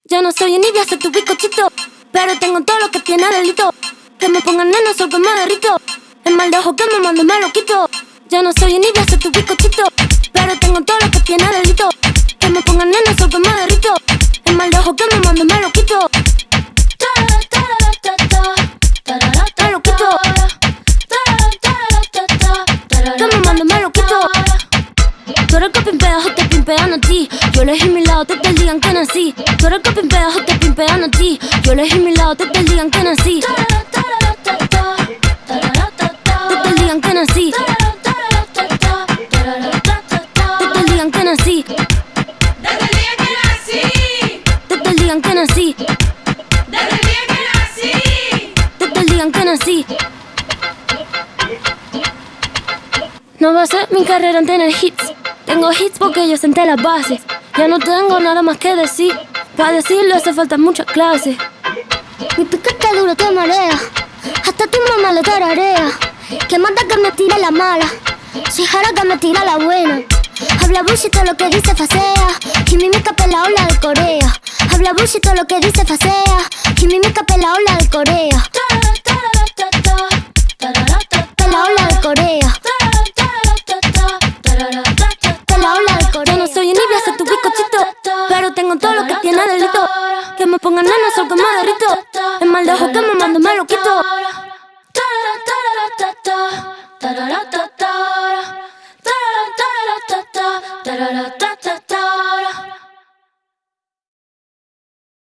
Yo no soy envidia, soy tu bizcochito, pero tengo todo lo que tiene delito. Que me pongan nena, sol que me derrito. El mal de ojo que me mando me lo quito. Yo no soy envidia, soy tu bizcochito, pero tengo todo lo que tiene delito. Que me pongan nena, sol que me derrito. El mal de ojo que me mando me lo quito. Me lo quito. Que me mando me lo quito. Tú eres que pimpeas o te pimpean a ti. Yo elegí mi lado desde el día en que nací. Tú eres que pimpeas o te pimpean a ti. Yo elegí mi lado desde el día en que nací. Desde el día en que nací. Desde el día en que nací. Desde el día en que nací. Desde el día en que nací. No va a ser mi carrera en tener hits. Tengo hits porque yo senté las bases. Ya no tengo nada más que decir. Para decirlo hace falta mucha clase. Mi piquete duro te marea. Hasta tu mamá le tararea. Que manda que me tire la mala. Si jara que me tira la buena. Habla bullshit todo lo que dice facea. Kimimica pela ola de Corea. Habla bullshit todo lo que dice facea. Kimimica pela ola de Corea. Pela ola de Corea. Yo no soy envidia, soy tu bizcochito, pero tengo todo lo que tiene delito. Que me pongan nena, sol que me derrito. El mal de ojo que me mando me lo quito.